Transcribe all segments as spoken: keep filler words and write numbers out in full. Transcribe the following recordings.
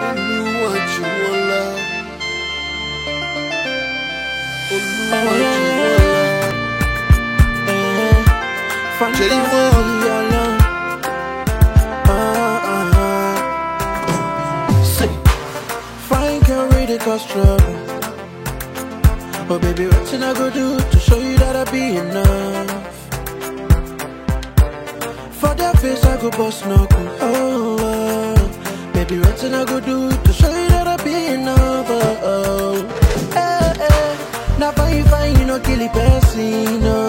Oluwajuwọlá, Oluwajuwọlá, J-Mo. Fine girl really cause trouble. Oh baby, what I go do to show you that I be enough? For that face I go bust knuckle. Oh, oh. Baby, what I go do to show you that I be enough? Oh, oh. Hey, hey. Now fine, fine, you know, kill it, person, no.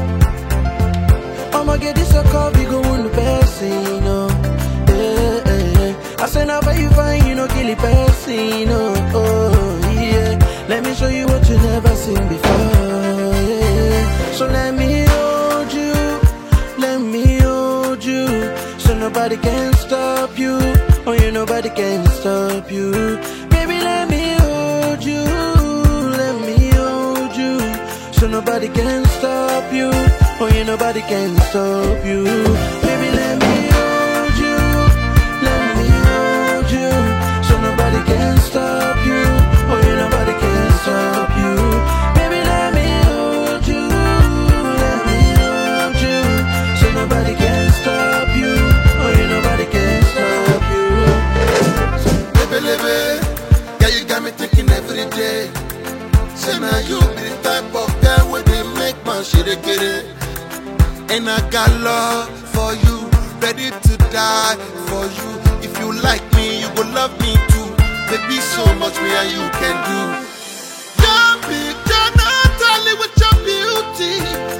I'ma get this a call, we go on the person, no. Hey, hey, hey. I say now fine, fine, you know, kill it, person, no. Oh, yeah. Let me show you what you never seen before, yeah. So let me hold you, let me hold you, so nobody can stop you. Oh yeah, nobody can stop you. Baby, let me hold you, let me hold you, so nobody can stop you. Oh yeah, nobody can stop you. Baby, let me hold you, let me hold you, so nobody can stop you. Oh yeah, nobody can stop you. Baby, let me hold you, let me hold you, so nobody can stop you. Oh yeah, nobody can stop you. Lebe, lebe, yeah, you got me thinking every day. Say now you be the type of girl where they make man shit get it. And I got love for you, ready to die for you. If you like me, you go love me too. Baby, so much me and you can do. You're big, you're not only with your beauty,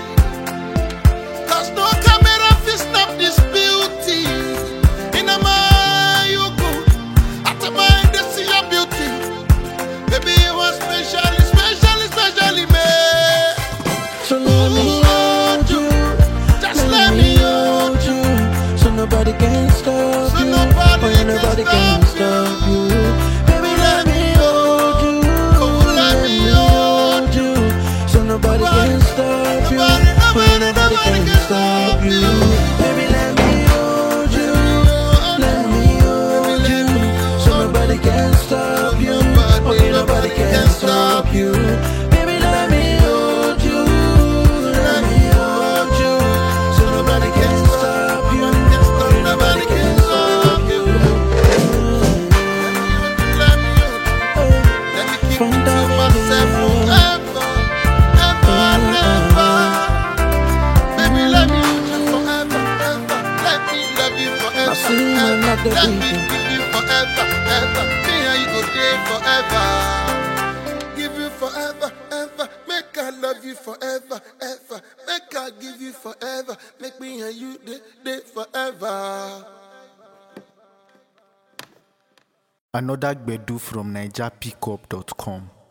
cause no camera fit stop this beauty. In a mind you good, at the mind they see your beauty. Baby, you are specially, specially, specially made. So let me hold you, just let me hold you, so nobody can stop So you. nobody Oh yeah, nobody can can stop stop you. Baby, let me hold you, let me hold you, so nobody can stop you. Oh yeah, nobody can stop you. Baby, let me hold you, let me hold you, so nobody can stop you. Oh yeah, nobody can stop you. Baby, let me hold you, let me hold you, so nobody can stop you. Oh yeah, nobody can stop you. Let me, let me keep From it to down myself forever, ever and ever. Baby, let me hold you forever, ever. Let me love you forever, I see my ever. mother Let me weeping. give you forever, ever. Me and you go there forever. Give you forever, ever. Make I love you forever, ever. Make I give you forever. Make me and you there, there forever. Another Gbedu from Niger Pickup dot com.